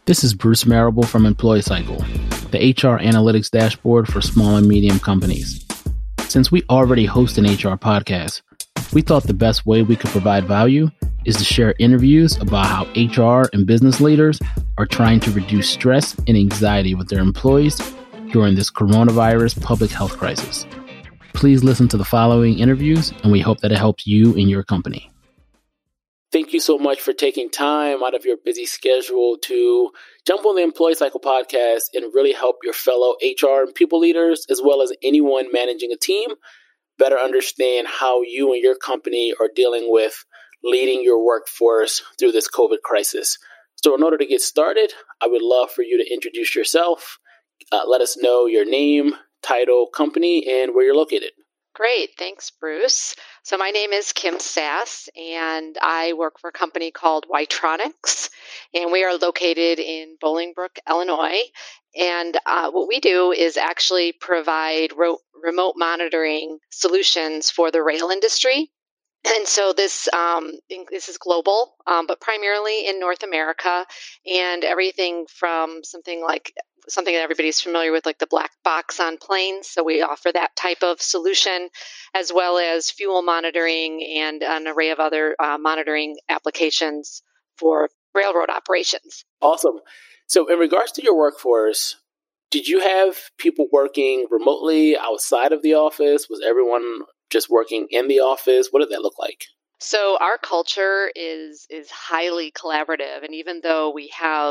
This is Bruce Marable from Employee Cycle, the HR analytics dashboard for small and medium companies. Since we already host an HR podcast, we thought the best way we could provide value is to share interviews about how HR and business leaders are trying to reduce stress and anxiety with their employees during this coronavirus public health crisis. Please listen to the following interviews, and we hope that it helps you and your company. Thank you so much for taking time out of your busy schedule to jump on the Employee Cycle podcast and really help your fellow HR and people leaders, as well as anyone managing a team, better understand how you and your company are dealing with leading your workforce through this COVID crisis. So in order to get started, I would love for you to introduce yourself. Let us know your name, title, company, and where you're located. Great. Thanks, Bruce. So my name is Kim Sass, and I work for a company called Ytronics, and we are located in Bolingbrook, Illinois. And what we do is actually provide remote monitoring solutions for the rail industry. And so this is global, but primarily in North America, and everything from something that everybody's familiar with, like the black box on planes. So we offer that type of solution, as well as fuel monitoring and an array of other monitoring applications for railroad operations. Awesome. So in regards to your workforce, did you have people working remotely outside of the office? Was everyone just working in the office? What did that look like? So our culture is highly collaborative, and even though we are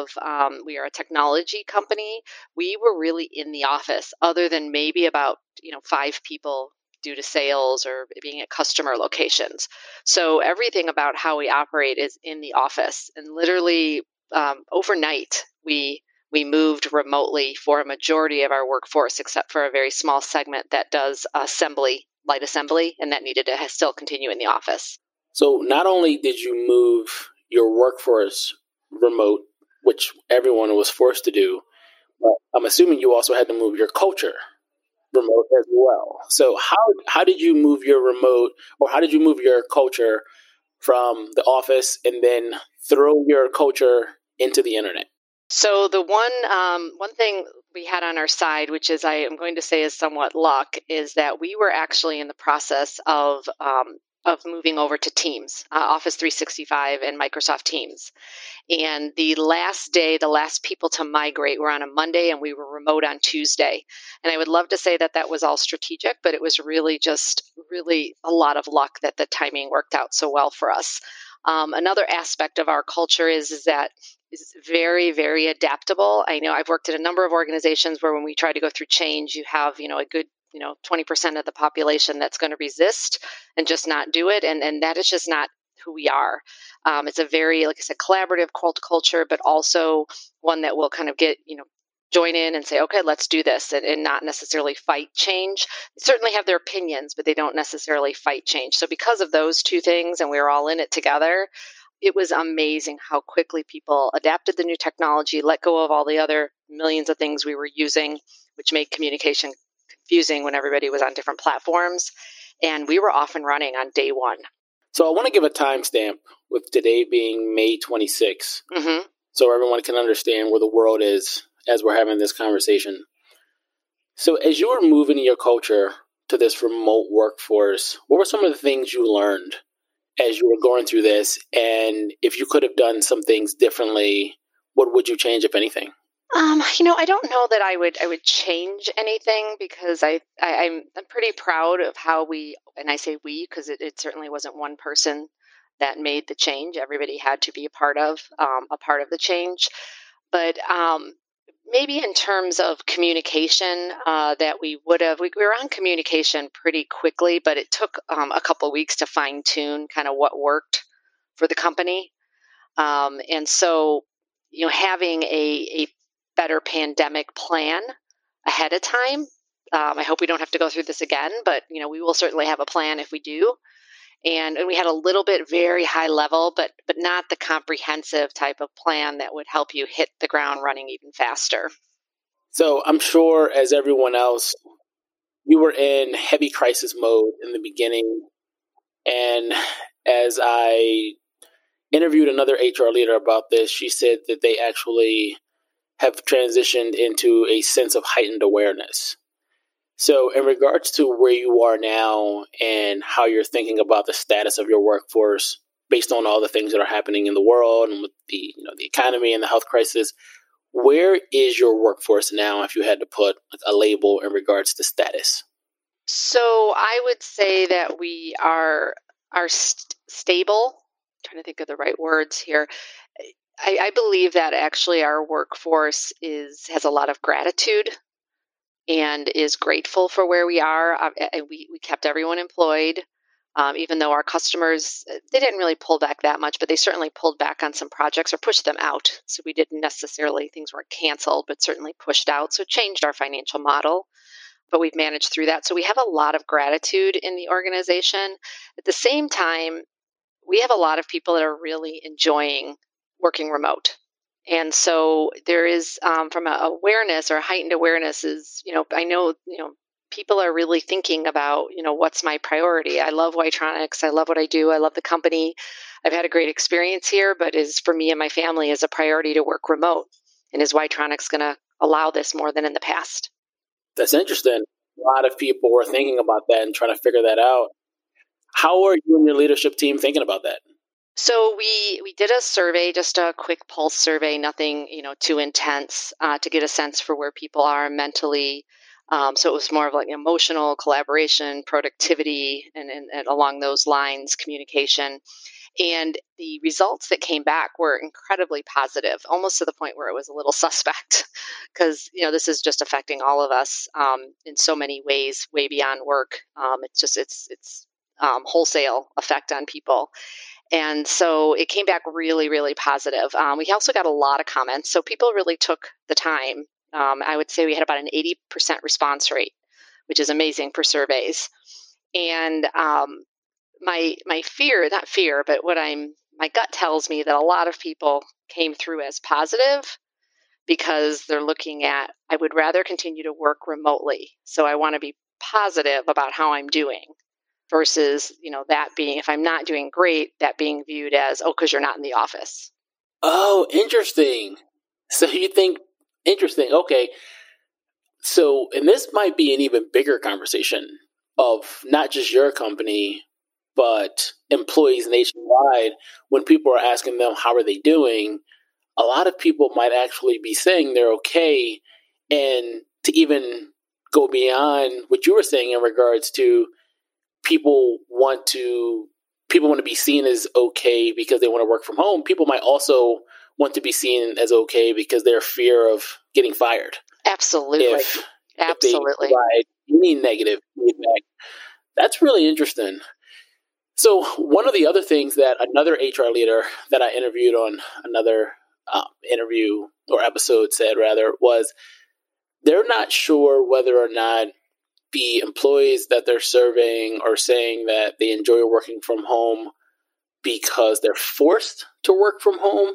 a technology company, we were really in the office, other than maybe about 5 people due to sales or being at customer locations. So everything about how we operate is in the office, and literally overnight we moved remotely for a majority of our workforce, except for a very small segment that does light assembly, and that needed to still continue in the office. So not only did you move your workforce remote, which everyone was forced to do, but I'm assuming you also had to move your culture remote as well. So how did you move your remote, or how did you move your culture from the office and then throw your culture into the internet? So the one thing we had on our side, which is I am going to say is somewhat luck, is that we were actually in the process of moving over to Teams, Office 365 and Microsoft Teams. And the last people to migrate were on a Monday, and we were remote on Tuesday. And I would love to say that that was all strategic, but it was really a lot of luck that the timing worked out so well for us. Another aspect of our culture is that it's very, very adaptable. I know I've worked at a number of organizations where when we try to go through change, you have, a good 20% of the population that's going to resist and just not do it. And that is just not who we are. It's a very, like I said, collaborative culture, but also one that will kind of join in and say, okay, let's do this, and not necessarily fight change. They certainly have their opinions, but they don't necessarily fight change. So because of those two things, and we were all in it together, it was amazing how quickly people adapted the new technology, let go of all the other millions of things we were using, which made communication confusing when everybody was on different platforms. And we were off and running on day one. So I want to give a timestamp with today being May 26th, so everyone can understand where the world is as we're having this conversation. So as you were moving your culture to this remote workforce, what were some of the things you learned as you were going through this? And if you could have done some things differently, what would you change, if anything? I don't know that I would change anything, because I'm pretty proud of how we, and I say we because it certainly wasn't one person that made the change. Everybody had to be a part of the change. But maybe in terms of communication, that we were on communication pretty quickly, but it took a couple of weeks to fine tune kind of what worked for the company. And so, having a better pandemic plan ahead of time. I hope we don't have to go through this again, but we will certainly have a plan if we do. And we had a little bit very high level, but not the comprehensive type of plan that would help you hit the ground running even faster. So I'm sure, as everyone else, you were in heavy crisis mode in the beginning. And as I interviewed another HR leader about this, she said that they actually have transitioned into a sense of heightened awareness. So, in regards to where you are now and how you're thinking about the status of your workforce, based on all the things that are happening in the world and with the economy and the health crisis, where is your workforce now? If you had to put a label in regards to status, So I would say that we are stable. I'm trying to think of the right words here. I believe that actually our workforce has a lot of gratitude and is grateful for where we are. We kept everyone employed, even though our customers, they didn't really pull back that much, but they certainly pulled back on some projects or pushed them out. So we didn't necessarily, things weren't canceled, but certainly pushed out. So it changed our financial model, but we've managed through that. So we have a lot of gratitude in the organization. At the same time, we have a lot of people that are really enjoying working remote. And so there is, from a awareness or heightened awareness is, I know, people are really thinking about, what's my priority? I love Whitetronics. I love what I do. I love the company. I've had a great experience here, but is for me and my family is a priority to work remote. And is Whitetronics going to allow this more than in the past? that's interesting. A lot of people were thinking about that and trying to figure that out. How are you and your leadership team thinking about that? So we did a survey, just a quick pulse survey, nothing too intense, to get a sense for where people are mentally. So it was more of like emotional collaboration, productivity, and along those lines, communication. And the results that came back were incredibly positive, almost to the point where it was a little suspect, because this is just affecting all of us in so many ways, way beyond work. It's wholesale effect on people. And so it came back really, really positive. We also got a lot of comments. So people really took the time. I would say we had about an 80% response rate, which is amazing for surveys. And my fear, not fear, but my gut tells me that a lot of people came through as positive because they're looking at, I would rather continue to work remotely. So I want to be positive about how I'm doing versus, that being, if I'm not doing great, that being viewed as, oh, because you're not in the office. Oh, interesting. So you think, interesting. Okay. So, and this might be an even bigger conversation of not just your company, but employees nationwide. When people are asking them, how are they doing? A lot of people might actually be saying they're okay. And to even go beyond what you were saying in regards to people want to be seen as okay because they want to work from home. People might also want to be seen as okay because they're fear of getting fired. Absolutely. If they provide any negative feedback. That's really interesting. So one of the other things that another HR leader that I interviewed on another interview or episode said rather was they're not sure whether or not the employees that they're surveying are saying that they enjoy working from home because they're forced to work from home,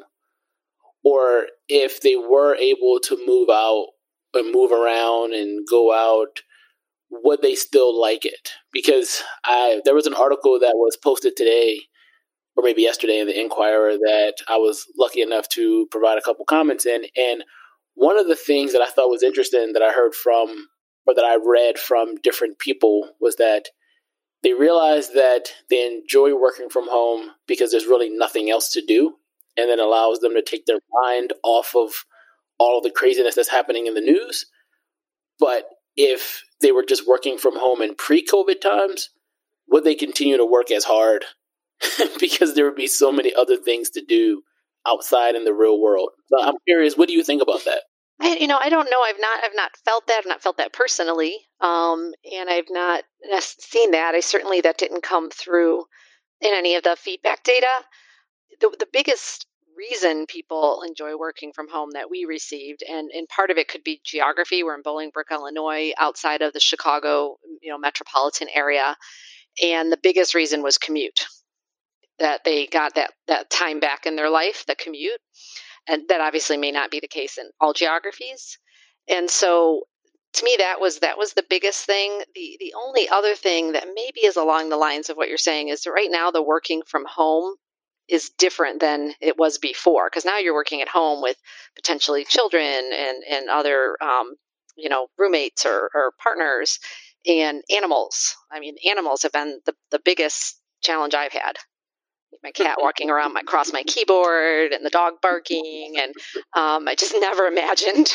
or if they were able to move out and move around and go out, would they still like it? Because there was an article that was posted today, or maybe yesterday in the Inquirer, that I was lucky enough to provide a couple comments in. And one of the things that I thought was interesting that I heard from, or that I read from different people, was that they realize that they enjoy working from home because there's really nothing else to do. And then allows them to take their mind off of all of the craziness that's happening in the news. But if they were just working from home in pre-COVID times, would they continue to work as hard? Because there would be so many other things to do outside in the real world. So I'm curious, what do you think about that? I don't know. I've not felt that. I've not felt that personally, and I've not seen that. That didn't come through in any of the feedback data. The biggest reason people enjoy working from home that we received, and part of it could be geography. We're in Bolingbrook, Illinois, outside of the Chicago, metropolitan area, and the biggest reason was commute. That they got that time back in their life, the commute. And that obviously may not be the case in all geographies. And so to me, that was the biggest thing. The only other thing that maybe is along the lines of what you're saying is that right now the working from home is different than it was before, because now you're working at home with potentially children and other roommates or partners and animals. I mean, animals have been the biggest challenge I've had. My cat walking around across my keyboard and the dog barking, and I just never imagined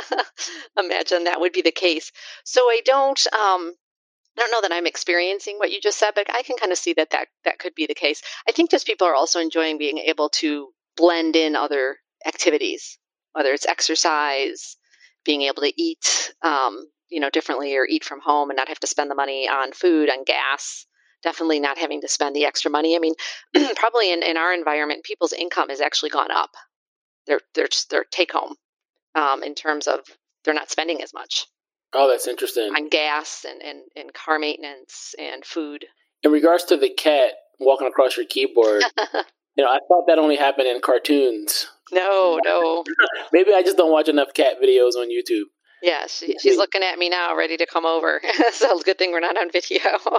that would be the case. So I don't know that I'm experiencing what you just said, but I can kind of see that could be the case. I think just people are also enjoying being able to blend in other activities, whether it's exercise, being able to eat, differently, or eat from home and not have to spend the money on food, on gas. Definitely not having to spend the extra money. I mean, probably in our environment, people's income has actually gone up. Their take home, in terms of they're not spending as much. Oh, that's interesting. On gas and car maintenance and food. In regards to the cat walking across your keyboard, I thought that only happened in cartoons. No. Maybe I just don't watch enough cat videos on YouTube. Yeah, she's looking at me now, ready to come over. So good thing we're not on video.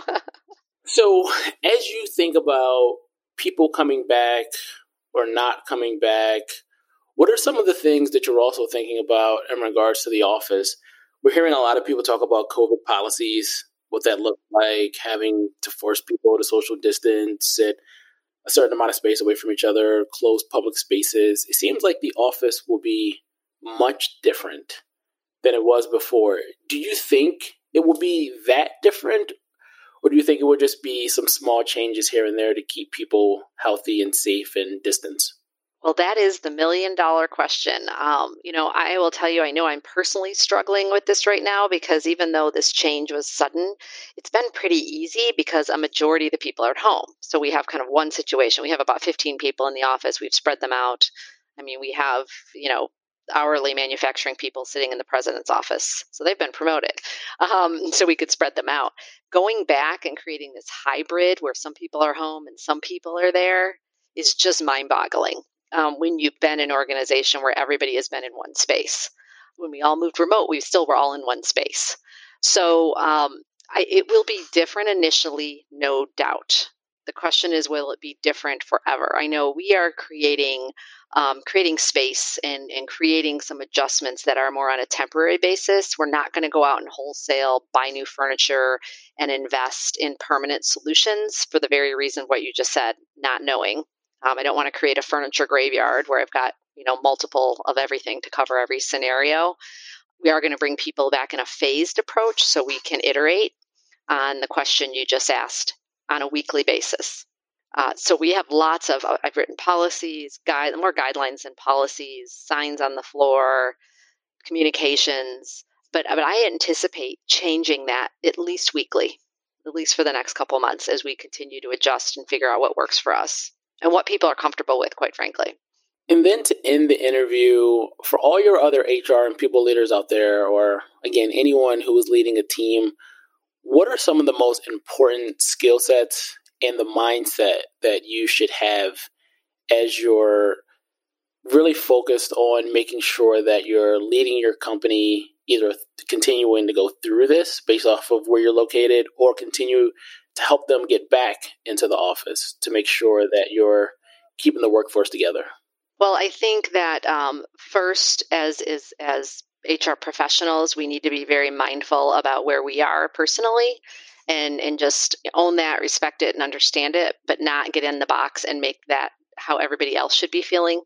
So as you think about people coming back or not coming back, what are some of the things that you're also thinking about in regards to the office? We're hearing a lot of people talk about COVID policies, what that looks like, having to force people to social distance, sit a certain amount of space away from each other, close public spaces. It seems like the office will be much different than it was before. Do you think it will be that different? Or do you think it would just be some small changes here and there to keep people healthy and safe and distance? Well, that is the $1 million question. I will tell you, I know I'm personally struggling with this right now, because even though this change was sudden, it's been pretty easy because a majority of the people are at home. So we have kind of one situation. We have about 15 people in the office. We've spread them out. I mean, we have, hourly manufacturing people sitting in the president's office. So they've been promoted. So we could spread them out. Going back and creating this hybrid where some people are home and some people are there is just mind-boggling. When you've been in an organization where everybody has been in one space. When we all moved remote, we still were all in one space. So it will be different initially, no doubt. The question is, will it be different forever? I know we are creating space and creating some adjustments that are more on a temporary basis. We're not going to go out and wholesale, buy new furniture, and invest in permanent solutions for the very reason what you just said, not knowing. I don't want to create a furniture graveyard where I've got, multiple of everything to cover every scenario. We are going to bring people back in a phased approach so we can iterate on the question you just asked on a weekly basis. So we have lots of, I've written policies, more guidelines and policies, signs on the floor, communications, but I anticipate changing that at least weekly, at least for the next couple months, as we continue to adjust and figure out what works for us and what people are comfortable with, quite frankly. And then to end the interview, for all your other HR and people leaders out there, or again, anyone who is leading a team, what are some of the most important skill sets and the mindset that you should have as you're really focused on making sure that you're leading your company, either continuing to go through this based off of where you're located, or continue to help them get back into the office to make sure that you're keeping the workforce together? Well, I think that first, as HR professionals, we need to be very mindful about where we are personally and just own that, respect it, and understand it, but not get in the box and make that how everybody else should be feeling.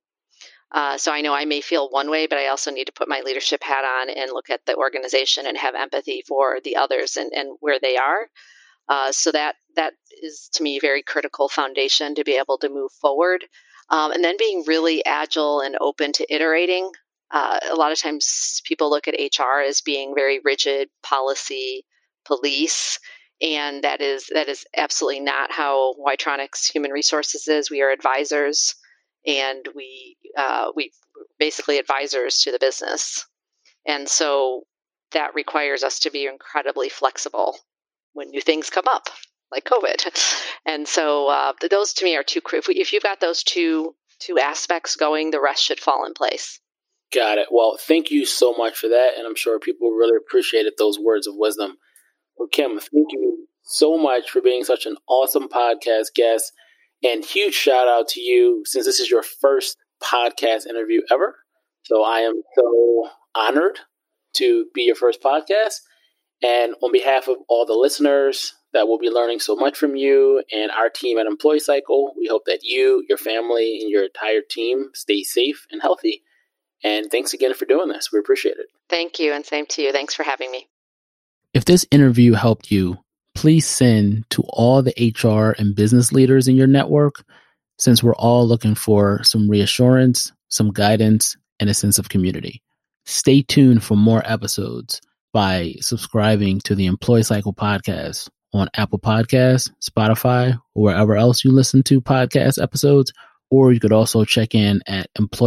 So I know I may feel one way, but I also need to put my leadership hat on and look at the organization and have empathy for the others and where they are. So that is, to me, a very critical foundation to be able to move forward. And then being really agile and open to iterating. A lot of times people look at HR as being very rigid, policy, police, and that is absolutely not how Ytronix Human Resources is. We are advisors, and we basically advisors to the business. And so that requires us to be incredibly flexible when new things come up, like COVID. And so those to me are two. If you've got those two aspects going, the rest should fall in place. Got it. Well, thank you so much for that. And I'm sure people really appreciated those words of wisdom. Well, Kim, thank you so much for being such an awesome podcast guest And huge shout out to you, since this is your first podcast interview ever. So I am so honored to be your first podcast. And on behalf of all the listeners that will be learning so much from you and our team at Employee Cycle, we hope that you, your family, and your entire team stay safe and healthy. And thanks again for doing this. We appreciate it. Thank you, and same to you. Thanks for having me. If this interview helped you, please send to all the HR and business leaders in your network, since we're all looking for some reassurance, some guidance, and a sense of community. Stay tuned for more episodes by subscribing to the Employee Cycle podcast on Apple Podcasts, Spotify, or wherever else you listen to podcast episodes. Or you could also check in at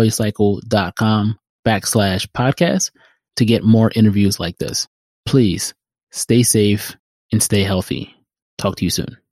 employeecycle.com/podcast to get more interviews like this. Please stay safe and stay healthy. Talk to you soon.